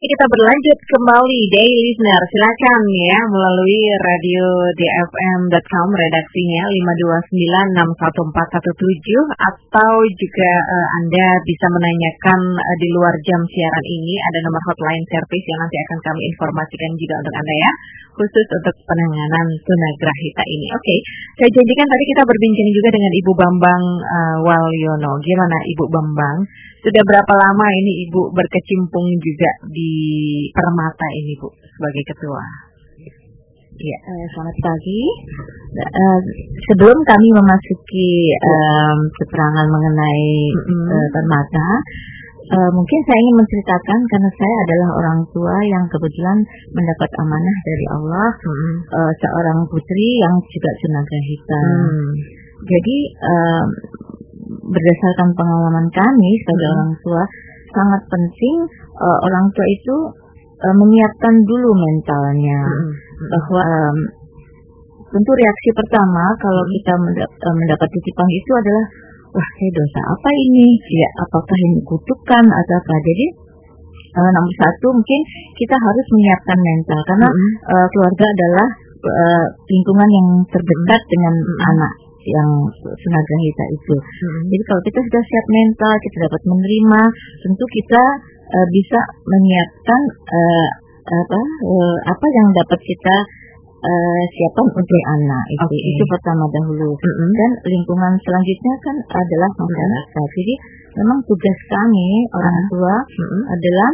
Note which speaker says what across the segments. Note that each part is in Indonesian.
Speaker 1: Kita berlanjut kembali, Daily Listener. Silakan ya melalui radio dfm.com redaksinya 5296117 atau juga Anda bisa menanyakan di luar jam siaran ini. Ada nomor hotline service yang nanti akan kami informasikan juga untuk Anda ya, khusus untuk penanganan tunagrahita ini. Oke, saya janjikan tadi kita berbincang juga dengan Ibu Bambang Walyono. Gimana Ibu Bambang? Sudah berapa lama ini Ibu berkecimpung juga di Permata ini Bu sebagai ketua?
Speaker 2: Ya, selamat pagi. Sebelum kami memasuki keterangan mengenai Permata, mungkin saya ingin menceritakan karena saya adalah orang tua yang kebetulan mendapat amanah dari Allah, seorang putri yang juga tunagrahita. Jadi berdasarkan pengalaman kami sebagai orang tua, sangat penting orang tua itu menyiapkan dulu mentalnya, bahwa tentu reaksi pertama kalau kita mendapat titipan itu adalah, wah saya dosa apa ini? Ya, apakah ini kutukan atau apa? Jadi nomor satu mungkin kita harus menyiapkan mental karena keluarga adalah lingkungan yang terdekat dengan anak yang tunagrahita itu. Jadi kalau kita sudah siap mental, kita dapat menerima, tentu kita bisa menyiapkan apa yang dapat kita siapkan untuk anak itu. Itu pertama dahulu. Dan lingkungan selanjutnya kan adalah masyarakat. Jadi memang tugas kami orang tua adalah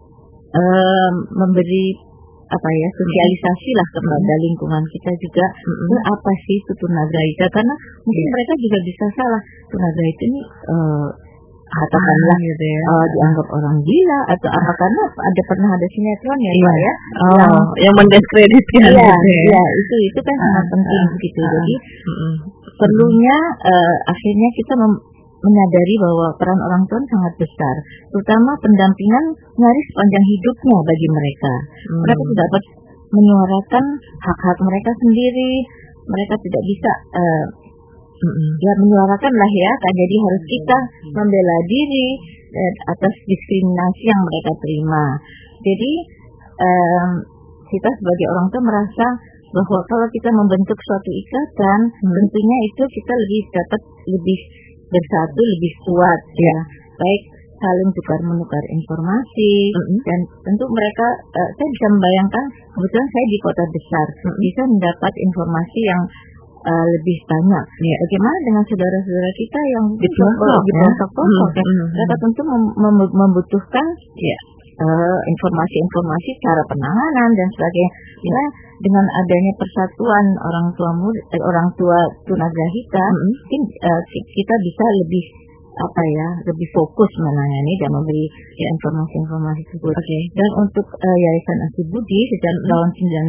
Speaker 2: memberi sosialisasi lah kepada lingkungan kita juga, apa sih itu tunagrahita, karena mungkin mereka juga bisa salah, tunagrahita ini katakanlah gitu ya, dianggap orang gila atau apa, karena pernah ada sinetron ya
Speaker 1: yang mendiskreditkan
Speaker 2: itu kan sangat penting begitu. Jadi perlunya akhirnya kita menyadari bahwa peran orang tua sangat besar, terutama pendampingan nyaris sepanjang hidupnya bagi mereka. Mereka tidak dapat menyuarakan hak-hak mereka sendiri, mereka tidak bisa menyuarakan lah ya, kan. Jadi harus kita membela diri atas diskriminasi yang mereka terima. Jadi kita sebagai orang tua merasa bahwa kalau kita membentuk suatu ikatan, tentunya itu kita dapat lebih bersatu, lebih kuat ya. Baik saling tukar-menukar informasi, dan tentu mereka, saya bisa membayangkan, kebetulan saya di kota besar, bisa mendapat informasi yang lebih banyak. Bagaimana dengan saudara-saudara kita yang di pelosok-pelosok, mereka tentu membutuhkan informasi-informasi cara penanganan dan sebagainya. Ya, dengan adanya persatuan orang tua tunagrahita, mungkin kita bisa lebih fokus menangani dan memberi informasi-informasi tersebut. Dan untuk Yayasan Asi Budi sejak tahun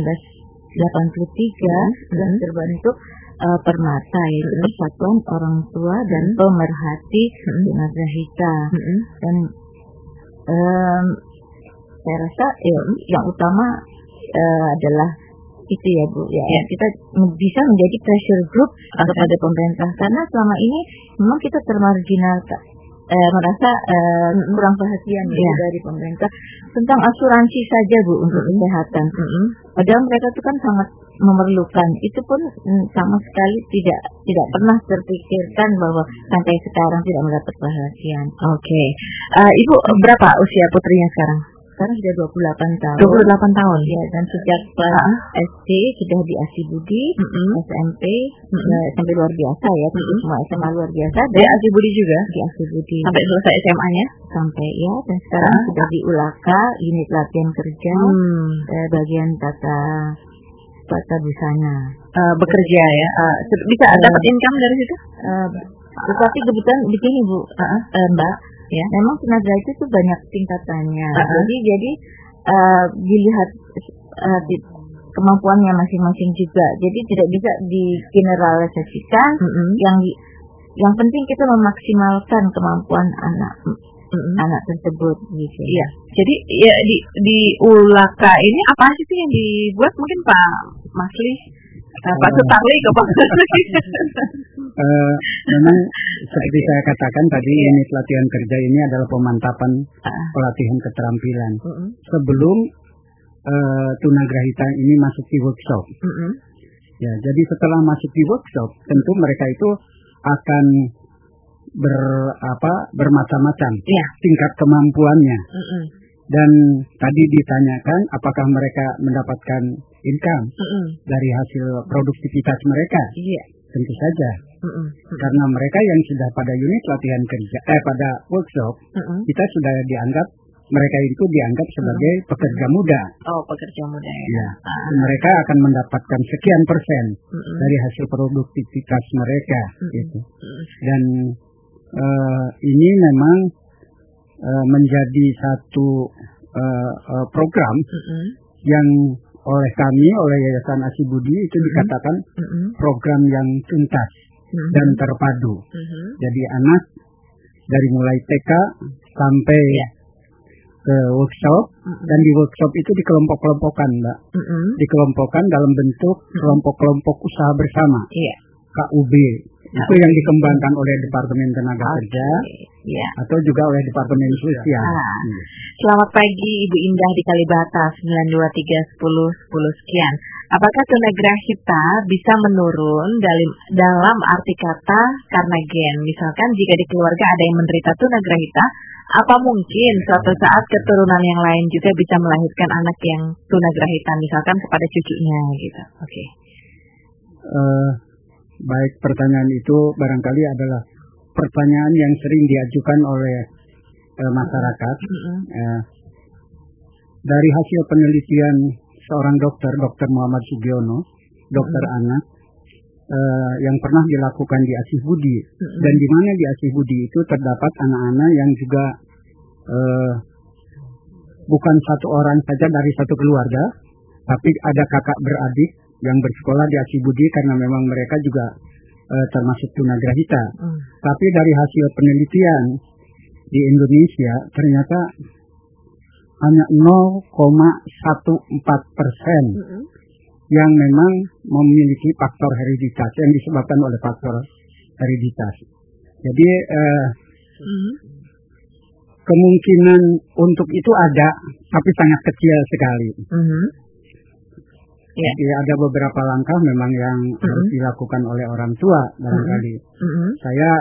Speaker 2: 1983 sudah terbentuk Permata, yaitu Persatuan Orang Tua dan Pemerhati Tunagrahita. Dan saya rasa yang utama adalah itu ya Bu, kita bisa menjadi pressure group kepada pemerintah, karena selama ini memang kita termarginalkan, merasa kurang perhatian dari pemerintah tentang asuransi saja Bu untuk kesehatan. Padahal mereka itu kan sangat memerlukan, itu pun sama sekali tidak pernah terpikirkan bahwa sampai sekarang tidak mendapat perhatian.
Speaker 1: Ibu berapa usia putrinya sekarang?
Speaker 2: Sekarang sudah 28 tahun.
Speaker 1: 28 tahun.
Speaker 2: Ya, dan sejak kelas SD sudah di Asi Budi, SMP sampai luar biasa ya, semua SMA luar biasa.
Speaker 1: Di Asi Budi juga?
Speaker 2: Di Asi Budi.
Speaker 1: Sampai selesai SMA-nya?
Speaker 2: Sampai ya, dan sekarang sudah di Ulaka, unit latihan kerja, bagian tata busana.
Speaker 1: Bekerja ya, bisa dapat income dari situ?
Speaker 2: Tetapi kebetulan begini Bu, Mbak. Ya, memang tunagrahita itu banyak tingkatannya. Jadi dilihat kemampuannya masing-masing juga. Jadi tidak bisa digeneralisasikan. Yang penting kita memaksimalkan kemampuan anak tersebut gitu.
Speaker 1: Iya. Jadi ya di Ulaka ini apa sih yang dibuat, mungkin Pak Masli Pak Sutarli ke Pak.
Speaker 3: Memang seperti saya katakan tadi, unit latihan kerja ini adalah pemantapan pelatihan keterampilan sebelum tunagrahita ini masuk di workshop. Ya, jadi setelah masuk di workshop, tentu mereka itu akan bermacam-macam tingkat kemampuannya. Dan tadi ditanyakan apakah mereka mendapatkan income dari hasil produktivitas mereka. Tentu saja. Karena mereka yang sudah pada unit latihan kerja, pada workshop, kita sudah dianggap, mereka itu dianggap sebagai pekerja muda.
Speaker 1: Oh, pekerja muda ya.
Speaker 3: Ya. Mereka akan mendapatkan sekian persen dari hasil produktivitas mereka. Gitu. Dan ini memang menjadi satu program yang oleh kami, oleh Yayasan Asibudi itu dikatakan program yang tuntas dan terpadu. Jadi anak dari mulai TK sampai ke workshop, dan di workshop itu dikelompok-kelompokkan, Mbak. Dikelompokkan dalam bentuk kelompok-kelompok usaha bersama, KUB. Itu yang dikembangkan oleh Departemen Tenaga Kerja atau juga oleh Departemen Sosial.
Speaker 1: Selamat pagi Ibu Indah di Kalibata 9231010 sekian. Apakah tunagrahita bisa menurun dalam arti kata karena gen? Misalkan jika di keluarga ada yang menderita tunagrahita, apa mungkin suatu saat keturunan yang lain juga bisa melahirkan anak yang tunagrahita, misalkan kepada cucunya gitu? Oke.
Speaker 3: Baik, pertanyaan itu barangkali adalah pertanyaan yang sering diajukan oleh masyarakat. Dari hasil penelitian seorang dokter, Dr. Muhammad Sugiono, dokter anak, yang pernah dilakukan di Asibudi, dan di mana di Asibudi itu terdapat anak-anak yang juga bukan satu orang saja dari satu keluarga, tapi ada kakak beradik yang bersekolah di Asibudi karena memang mereka juga termasuk tunagrahita. Tapi dari hasil penelitian di Indonesia ternyata hanya 0,14% yang memang memiliki faktor hereditas yang disebabkan oleh faktor hereditas. Jadi kemungkinan untuk itu ada, tapi sangat kecil sekali. Jadi ada beberapa langkah memang yang harus dilakukan oleh orang tua barangkali. Saya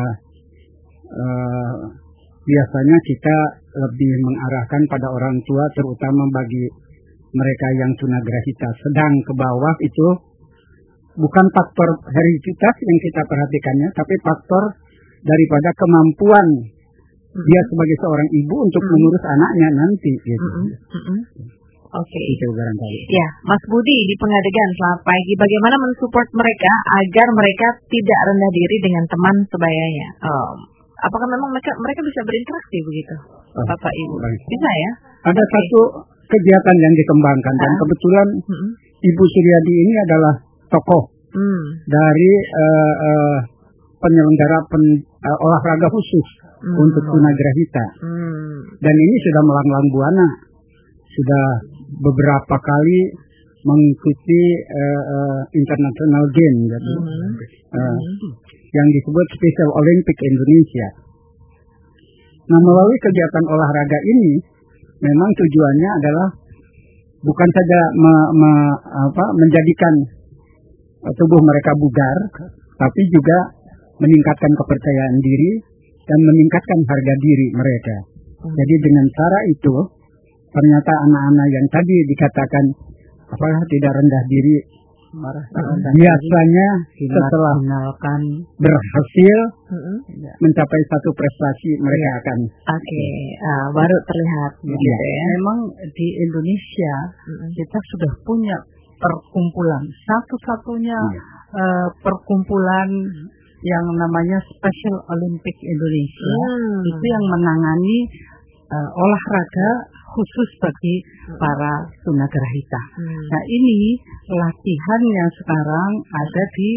Speaker 3: biasanya kita lebih mengarahkan pada orang tua, terutama bagi mereka yang tunagrahita sedang ke bawah, itu bukan faktor hereditas yang kita perhatikannya, tapi faktor daripada kemampuan dia sebagai seorang ibu untuk mengurus anaknya nanti. Gitu.
Speaker 1: Oke.
Speaker 3: Itu barangkali.
Speaker 1: Ya, Mas Budi di Pengadegan, selamat pagi. Bagaimana mensupport mereka agar mereka tidak rendah diri dengan teman sebayanya? Apakah memang mereka bisa berinteraksi begitu, Bapak Ibu? Bisa ya?
Speaker 3: Ada satu kegiatan yang dikembangkan dan kebetulan Ibu Suryadi ini adalah tokoh dari penyelenggara olahraga khusus untuk tunagrahita. Dan ini sudah melanglang buana, sudah beberapa kali mengikuti international game, gitu. Yang disebut Special Olympic Indonesia. Nah, melalui kegiatan olahraga ini memang tujuannya adalah bukan saja menjadikan tubuh mereka bugar, tapi juga meningkatkan kepercayaan diri dan meningkatkan harga diri mereka. Jadi dengan cara itu ternyata anak-anak yang tadi dikatakan apakah tidak rendah diri, biasanya setelah berhasil mencapai satu prestasi mereka akan
Speaker 1: baru terlihat gitu ya.
Speaker 4: Memang di Indonesia kita sudah punya perkumpulan, satu-satunya perkumpulan yang namanya Special Olympic Indonesia. Itu yang menangani olahraga khusus bagi para tunagrahita. Nah, ini latihan yang sekarang ada di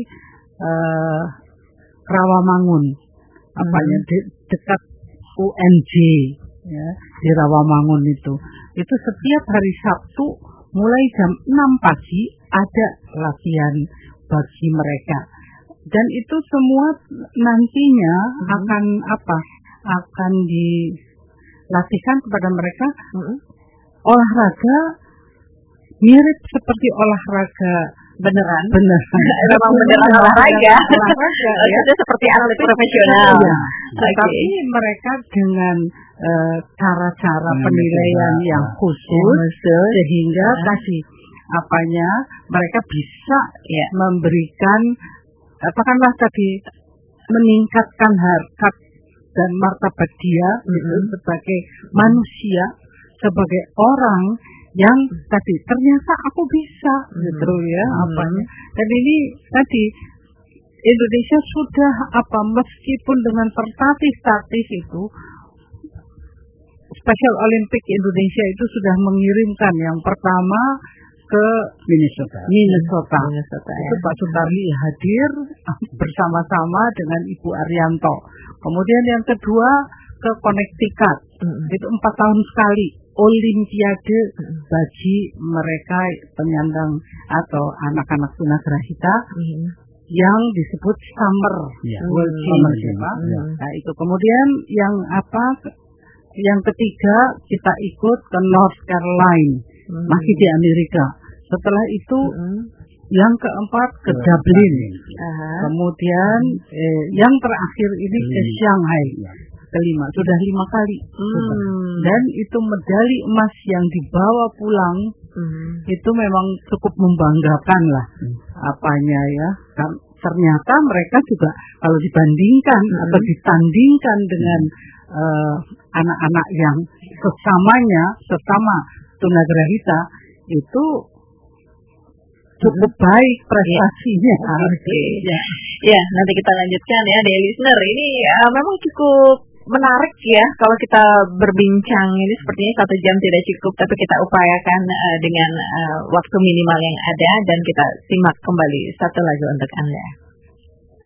Speaker 4: Rawamangun, di dekat UNJ, ya, di Rawamangun itu setiap hari Sabtu mulai jam 6 pagi ada latihan bagi mereka. Dan itu semua nantinya akan dilatihkan kepada mereka olahraga mirip seperti olahraga
Speaker 1: beneran.
Speaker 4: Memang
Speaker 1: beneran olahraga.
Speaker 4: Ya.
Speaker 1: Itu seperti atlet profesional.
Speaker 4: Ya. Tetapi mereka dengan cara-cara penilaian yang khusus sehingga tadi mereka bisa memberikan katakanlah tadi meningkatkan harkat dan martabat dia sebagai manusia, sebagai orang yang tadi ternyata aku bisa gitu ya dan ini tadi Indonesia sudah meskipun dengan tertatih-tatih itu Special Olympic Indonesia itu sudah mengirimkan yang pertama ke Minnesota. Itu Pak Sutarli hadir bersama-sama dengan Ibu Arianto. Kemudian yang kedua ke Connecticut. Itu 4 tahun sekali Olimpiade bagi mereka penyandang atau anak-anak tunagrahita yang disebut Summer World Games. Nah itu kemudian yang ketiga kita ikut ke North Carolina, masih di Amerika. Setelah itu yang keempat ke Dublin. Kemudian yang terakhir ini ke Shanghai. Kelima, sudah 5 kali. Dan itu medali emas yang dibawa pulang itu memang cukup membanggakan lah ternyata mereka juga kalau dibandingkan atau ditandingkan dengan anak-anak yang sesama tunagrahita itu cukup baik prestasinya.
Speaker 1: Ya, nanti kita lanjutkan ya, dear listener. Ini memang cukup menarik ya kalau kita berbincang ini, sepertinya 1 jam tidak cukup, tapi kita upayakan dengan waktu minimal yang ada, dan kita simak kembali satu lagu untuk Anda.